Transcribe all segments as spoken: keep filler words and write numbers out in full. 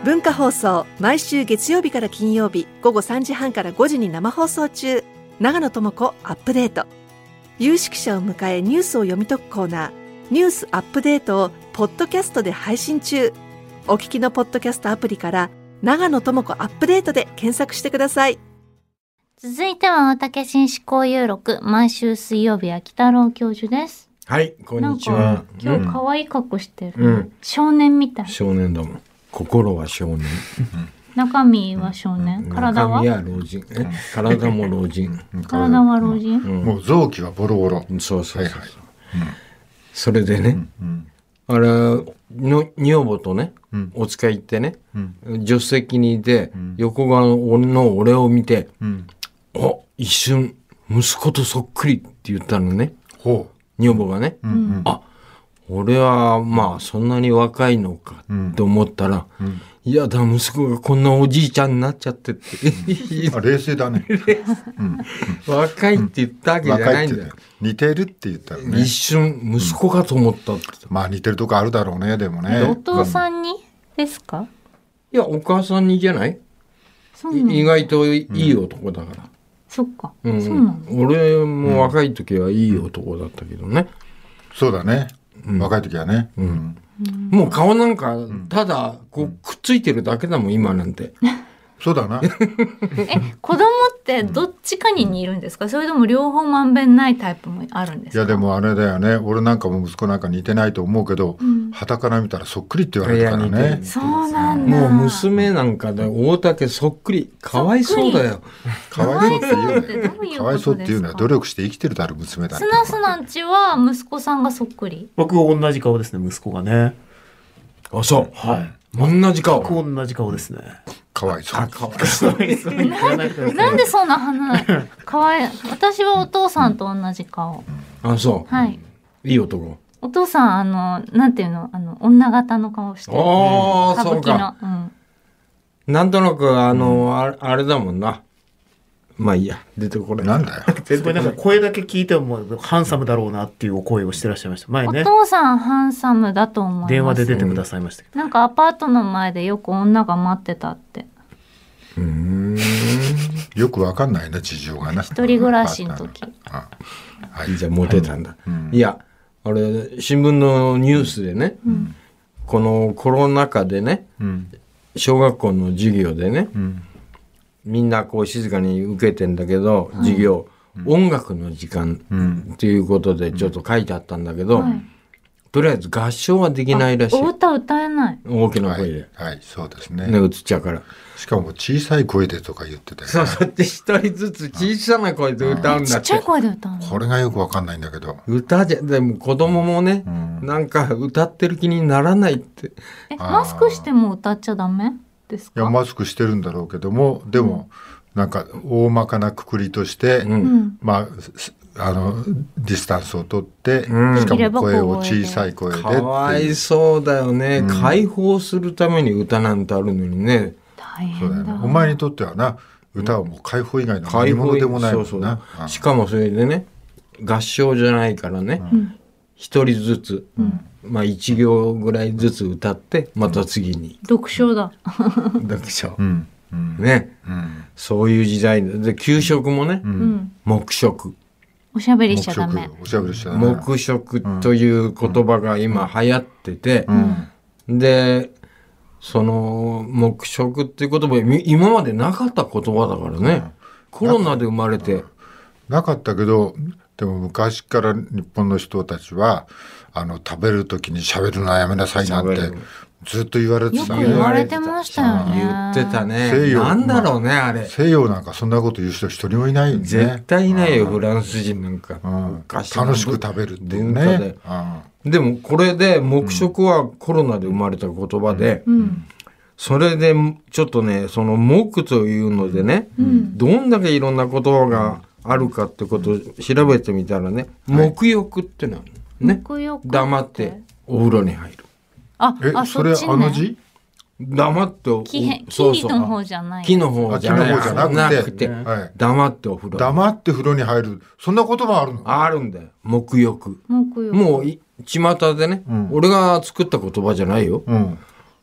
文化放送、毎週月曜日から金曜日午後さんじはんからごじに生放送中。長野智子アップデート。有識者を迎えニュースを読み解くコーナー、ニュースアップデートをポッドキャストで配信中。お聞きのポッドキャストアプリから長野智子アップデートで検索してください。 続いては大竹紳士交友録、毎週水曜日は北郎教授です。 はい、こんにちは。 今日可愛い格好してる、 うん、 少年みたい。 少年だもん。心は少年。 中身は少年。体は？ 中身は老人。え、体も老人。 体は老人。 うん、もう臓器はボロボロ。 そうそうそう。はいはい、うん、それでね、うんうん、あれの女房とね、うん、お使い行ってね、うん、助手席にいて、うん、横側の俺を見て、うん、お、一瞬息子とそっくりって言ったのね。ほう。女房がね、うんうん、あ、俺はまあそんなに若いのかと思ったら、うんうん、いやだ息子がこんなおじいちゃんになっちゃってってあ、冷静だね、 うん、若いって言ったわけじゃないんだよ、 うん、似てるって言ったらね、 一瞬息子かと思ったって、 うん、まあ似てるとこあるだろうね。でもね、 お父さんにですか？ いやお母さんにじゃない？意外といい男だから、うん、 そっか、 うん、 そうなの。 俺も若い時はいい男だったけどね、うん、 そうだね、うん、若い時はね、うんうん、もう顔なんかただこうくっついてるだけだもん今なんてそうだなえ、子供ってどっちかに似るんですか？それとも両方まんべんないタイプもあるんですか？ いやでもあれだよね、俺なんかも息子なんか似てないと思うけど、うん、傍から見たらそっくりって言われるからね。 そうなんだ。 もう娘なんかで大竹そっくり、かわいそうだよ。 かわいそうって言うね。かわいそうっていうのは努力して生きてるだろ娘だって。 スナスナんちは息子さんがそっくり？ 僕同じ顔ですね、息子がね。 あ、そう。 はい。 同じ顔。 僕同じ顔ですね。 かわいそう。 かわいそう。 なんでそんな話？かわいい。私はお父さんと同じ顔。 あ、そう。 はい。 いい男。 お父さん、あの、なんていうの、あの、女型の顔してる。 ああ、そうか。 うん。 なんとなく、あの、あれ、あれだもんな。まあいいや、出てこれ。 なんだよ。 すごいなんか声だけ聞いてもハンサムだろうなっていうお声をしてらっしゃいました。前ね。 お父さんハンサムだと思います。 電話で出てくださいましたけど。 なんかアパートの前でよく女が待ってたって。 うーん。 よくわかんないね、事情がな。 一人暮らしの時。 ああ、はい、じゃあモテたんだ。うん、いや、あれ、新聞のニュースでね、うん、このコロナ禍でね、うん、小学校の授業でね、うん、みんなこう静かに受けてんだけど、はい、授業、うん、音楽の時間っていうことでちょっと書いてあったんだけど、うんはい、とりあえず合唱はできないらしい。 お歌歌えない。 大きな声で。 はい、はい、そうですね。 ね、映っちゃうから。 しかも小さい声でとか言ってたよね。 そうそうって一人ずつ小さな声で歌うんだって。 ちっちゃい声で歌うの。 これがよくわかんないんだけど。 歌じゃ、でも子供もね、うん、なんか歌ってる気にならないって。 え、マスクしても歌っちゃダメですか？ いや、マスクしてるんだろうけども、でも、うん、なんか大まかなくくりとして、うん、まあ、あのディスタンスを取って、うん、しかも声を小さい声で。かわいそうだよね、うん、解放するために歌なんてあるのにね。 大変だ。 そうだよね。お前にとってはな、歌はもう解放以外の何物でもないもんな。 そうそう、しかもそれでね、合唱じゃないからね、一、うん、人ずつ、うん、まあ一行ぐらいずつ歌ってまた次に、 うん、読書だ読書、うんうん、ね、うん、そういう時代で、給食もね、うん、黙食、 おしゃべりしちゃダメ。 おしゃべりしちゃダメ。 黙食という言葉が今流行ってて、うん、でその黙食っていう言葉今までなかった言葉だからね、うん、コロナで生まれてなかったけど、でも昔から日本の人たちはあの食べる時に喋るのはやめなさいなんてずっと言われてたね。 よく言われてましたよね。 言ってたね。西洋なんだろうね、あれ。 西洋なんかそんなこと言う人一人もいないよね。 絶対いないよ、フランス人なんか。 うん、楽しく食べるっていうね。で、 うん、でもこれで黙食はコロナで生まれた言葉で、うんうん、それでちょっとね、その黙というのでね、うん、どんだけいろんな言葉があるかってことを調べてみたらね、黙浴ってのはね、黙ってお風呂に入る。 あ、 え、 あ、 それそっちね。 あの字？ 黙ってお木、木の方じゃない。 木の方じゃない。 木の方じゃなくて、 くてはい、黙ってお風呂。 黙って風呂に入る。そんな言葉あるの？ あるんだよ。黙浴。 黙浴。 もう巷でね、うん、俺が作った言葉じゃないよ。うん、で、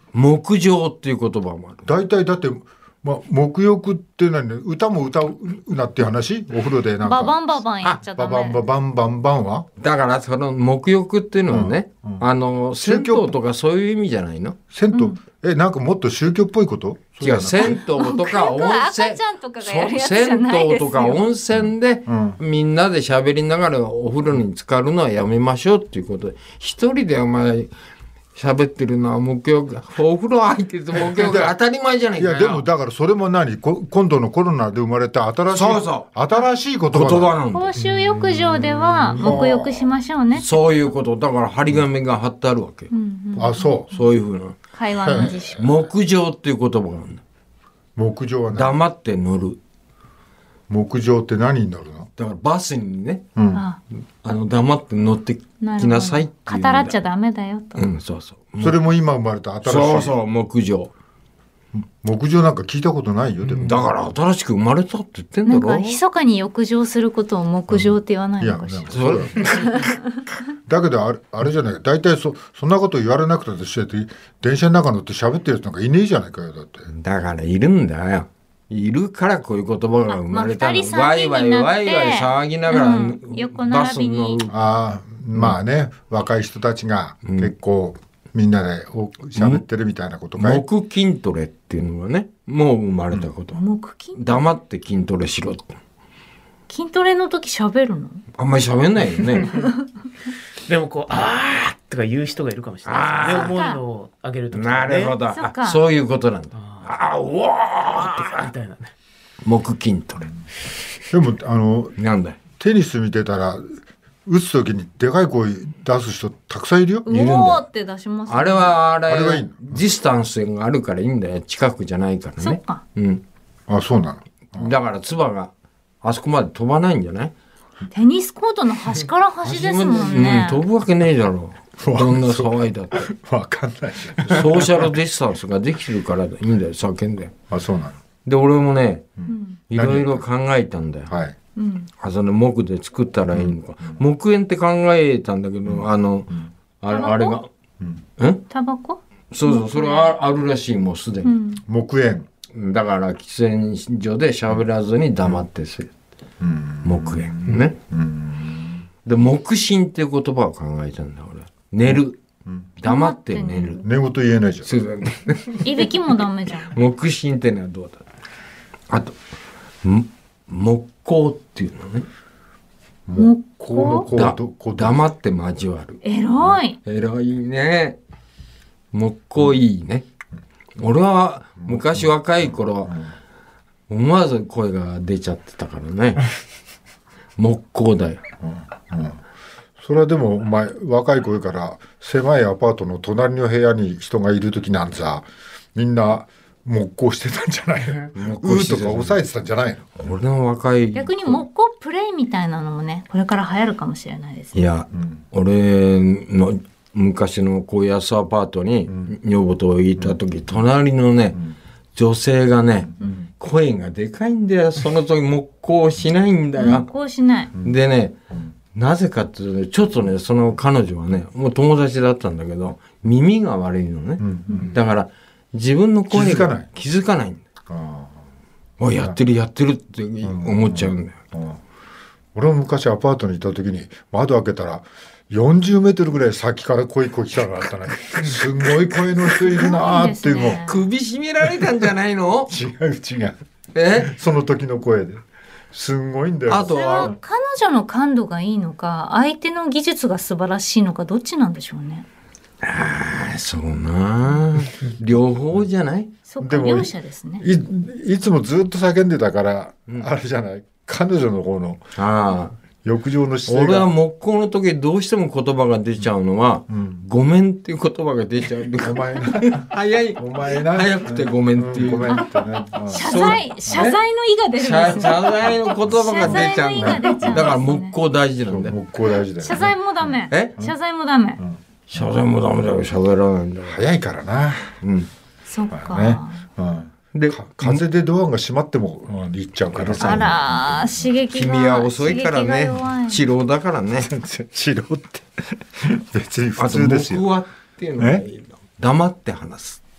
木情っていう言葉もある。 大体だって、まあ、沐浴って何、歌も歌うなっていう話、お風呂でなんかババンババンやっちゃダババンメ。 ババンバンバンはだからその沐浴っていうのはね、 うんうんあの銭湯とかそういう意味じゃないの？ 銭湯、えなんかもっと宗教っぽいこと？ 違う、銭湯とか温泉、 赤ちゃんとかがやるやつじゃ銭ないですよ。 湯とか温泉で、 うんみんなで喋りながらお風呂に浸かるのはやめましょうっていうことで、一人でお前喋ってるのは沐浴、お風呂入ってて沐浴当たり前じゃないかよ。 いやでもだからそれも何こ今度のコロナで生まれた新しいそうそう新しい言葉だ言葉なんだ。 公衆浴場では沐浴しましょうね。 そういうことだから張り紙が貼ってあるわけ、 うんうん、 あそうそういうふうな会話の自粛。 木情っていう言葉があるんだ。 木情は何？ 黙って乗る。 木情って何になるの？ だからバスにね、 うんあ、 あの黙って乗ってきなさいっていう意味だ。 語らっちゃダメだよと。 うん、そうそう。 それも今生まれた新しい。 そうそう、木情。 木情なんか聞いたことないよでも。 だから新しく生まれたって言ってんだろ。 なんか密かに浴場することを木情って言わないいやのかしら。 それだけどあれあれじゃないか、大体そそんなこと言われなくたってして電車の中乗って喋ってる人なんかいねえじゃないかよだって。 だからいるんだよ。いるからこういう言葉が生まれたの。 あまあ二人ワイワイワイワイ騒ぎながら、 うん横並びにバスに乗る。 ああまあね、若い人たちが結構みんなでお喋ってるみたいなことかい。 木筋トレっていうのがね、もう生まれたこと。 木筋黙って筋トレしろって。 筋トレの時喋るの？ あんまり喋んないよね。 でもこう、あーとか言う人がいるかもしれないですね。重いのをあげるときとかね。 なるほど。 そっかあそういうことなんだ。 あああ、うわあーみたいなね。 ー木筋トレ。 でもあのなんだよ。 テニス見てたら打つ時にでかい声出す人たくさんいるよ。 うおーって出しますね。 あれはあれあれはいいのディスタンスがあるからいいんだよ。近くじゃないからね。 そっか。 うん。 あそうなの。 だから唾があそこまで飛ばないんじゃない？ テニスコートの端から端ですもんね。 うん、飛ぶわけねえだろう。どんな騒いだって。 わかんないじソーシャルディスタンスができてるからいいんだよ。叫んで。 ゃん。あそうなで俺もね、 うんいろいろ考えたんだよ。 の。はい。 うんあその木で作ったらいいのか。木煙って考えたんだけど、あの、あれタバコあれが、ん？ タバコ？ そうそう、それはあるらしい、もうすでに。 うん。 木煙。 だから喫煙所で喋らずに黙ってする。 うん木煙ね。 うんで木心っていう言葉を考えたんだ俺。寝る。黙って寝る。 寝言言えないじゃん。 そうだね。 いびきもダメじゃん。 木心ってのはどうだ。あと、ん木工っていうのね。 木この工？ だこうこう黙って交わる。 えらい。 偉いね。木工いいね。俺は昔若い頃、思わず声が出ちゃってたからね。木工だよ。 それはでもお前若い声から狭いアパートの隣の部屋に人がいる時なんざみんな木工してたんじゃないの？ 木工してたうーとか抑えてたんじゃないの？ 俺の若い。 逆に木工プレイみたいなのもね、これから流行るかもしれないですね。 いや、俺の昔のこういう安アパートに女房といた時、隣のね、女性がね、声がでかいんだよ。その時木工しないんだよ木。工しない。 でね、なぜかっていうとね、ちょっとね、その彼女はね、もう友達だったんだけど、耳が悪いのね。だから、自分の声が気づかない気づかないんだよ。 あおいやってるやってるって思っちゃうんだよ。 あああ俺も昔アパートにいた時に窓開けたらよんじゅうメートルぐらい先から声声来たのがあったね。すごい声の人いるなーっていうの。 いいですね首絞められたんじゃないの？ 違う違う。 えその時の声ですんごいんだよ。 あとそれはは、 彼女の感度がいいのか、相手の技術が素晴らしいのか、どっちなんでしょうね。 あそうな両方じゃない？ そっか、 でも両者ですね。 いいつもずっと叫んでたから、あれじゃない彼女の方のああ。 浴場の姿勢俺はが。 木工の時どうしても言葉が出ちゃうのは、ごめんっていう言葉が出ちゃう。 お前な早い。 お前な早くてごめんっていう。 ごめんってね。うん謝罪、謝罪の意が出るんです謝ね。 謝罪の言葉が出ちゃうんだよ。 謝罪の意が出ちゃうんですねだから木工大事なんだよ。 木工大事だよね。 謝罪もダメ。 え謝罪もダメ。 謝罪もダメだよ。喋らないんだよ。 早いからな。 うん。 そっか。 ね。うんで、 か風でドアが閉まっても、うん、行っちゃうからあさ。 らー、刺激が。 君は遅いから刺激がね弱い。 治療だからね。 治療って別に普あと通ですよ。 木はっていうのがいいの。黙って話す。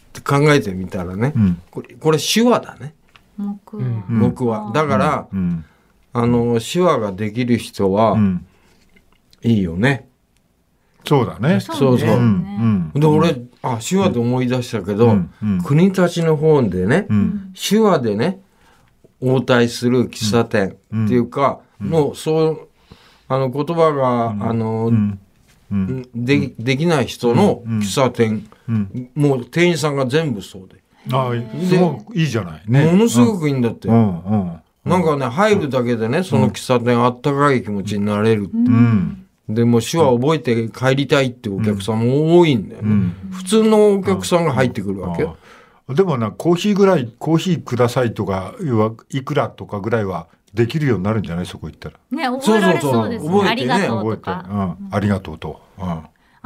考えてみたらね、 うん、 これ、これ手話だね。 木話。木話。だから、うん、あの、手話ができる人は、うん、いいよね。 そうだね。 そうそう。うんうん、で、俺、あ、手話で思い出したけど、うんうん、国立の本でね、うん、手話でね、応対する喫茶店っていうか、うん、の、そう、あの、言葉が、うん、あの、うんうん、で, できない人の喫茶店、うんうん、もう店員さんが全部そうで。 ああ、すごくいいじゃない、ね。 ものすごくいいんだって。うんうん、なんかね、入るだけでね、その喫茶店あったかい気持ちになれるって。うん、でも手話覚えて帰りたいってお客さんも多いんだよね。うん、普通のお客さんが入ってくるわけよ。 でもな、コーヒーぐらい、コーヒーくださいとか、いくらとかぐらいはできるようになるんじゃない、そこ行ったら。 ね、覚えられそうですね。 そうそうそう、 ありがとうとか。 うん、ありがとうと。うん、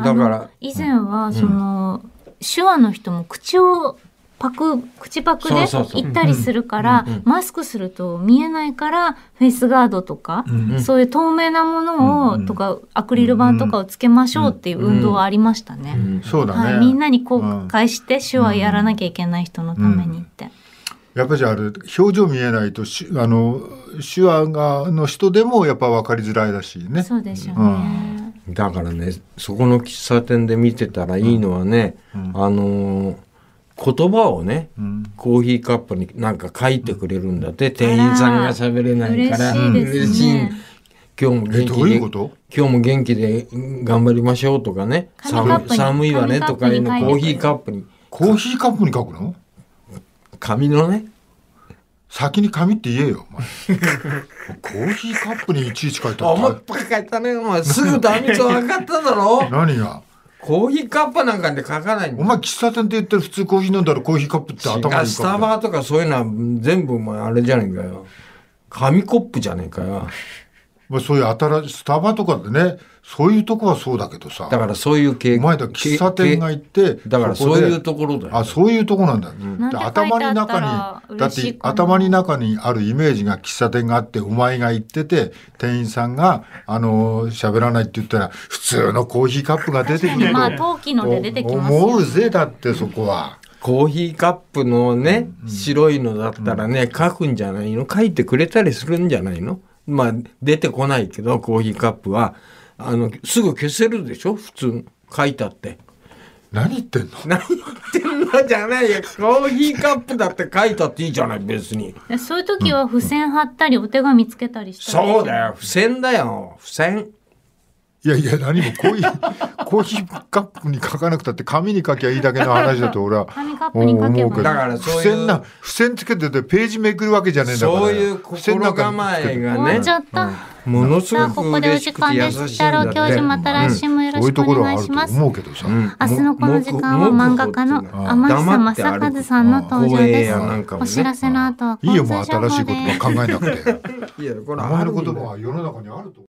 だから、以前は、その、うん、手話の人も口をパク、口パクで行ったりするから、マスクすると見えないから、フェイスガードとか、うん、そういう透明なものを、うん、とか、アクリル板とかをつけましょうっていう運動はありましたね。 うんうん、そうだね、 はい。みんなにこう返して手話やらなきゃいけない人のためにって。うんうん、 やっぱりあれ、表情見えないと、あの、手話がの人でもやっぱ分かりづらいらしいね。 そうでしょうね。 うん、だからね、そこの喫茶店で見てたらいいのはね、うん、あのー、言葉をね、うん、コーヒーカップになんか書いてくれるんだって、うん、店員さんが喋れないから嬉しい、ね、 今日も元気で今日も元気で頑張りましょうとかね、寒, 寒いわねとかいうのコーヒーカップにコーヒーカップに書くの？ 紙のね、 先に紙って言えよお前コーヒーカップにいちいち書いたお前バカ書いたねお前、すぐダメと分かっただろ何がコーヒーカップなんかで書かないんだ。 お前喫茶店って言ってる、普通コーヒー飲んだらコーヒーカップって頭に浮かぶ。 スタバとかそういうのは全部あれじゃねえかよ。紙コップじゃねえかよ。 まあ、そういう新しいスタバとかでね、そういうとこはそうだけどさ。 だからそういう系。 お前だ喫茶店が行って、 だからそういうところだよ。 あ、そういうとこなんだ。うん、で頭に中に、だって頭に中にあるイメージが喫茶店があって、お前が行ってて、店員さんが、あの、喋らないって言ったら、普通のコーヒーカップが出てくると。 まあ、陶器ので出てきますよ。 思うぜ、だってそこは。 コーヒーカップのね、うん、白いのだったらね、書くんじゃないの？書いてくれたりするんじゃないの？まあ、出てこないけど、コーヒーカップは、あの、すぐ消せるでしょ？普通、書いてあって。 何言ってんの？ 何言ってんのじゃないよ。コーヒーカップだって書いたっていいじゃない、別に。 そういう時は付箋貼ったり、お手紙つけたりしたり。 そうだよ、付箋だよ、付箋。 いやいや、何もコーヒー、コーヒーカップに書かなくたって紙に書きゃいいだけの話だと俺は紙カップに書けばいい。 だからそういう付箋な、付箋つけててページめくるわけじゃねえんだから。 そういう心構えがね。 終わっちゃった。 うん、ものすごく嬉しくて優しいんだって。 ここでお時間です。太郎教授、また来週もよろしくお願いします。 そういうところはあると思うけどさ。 明日のこの時間は漫画家の天久正和さんの登場です。ね、お知らせの後は交通情報です。 いいよ、もう新しい言葉考えなくて。 いや、これお前の言葉は世の中にあると。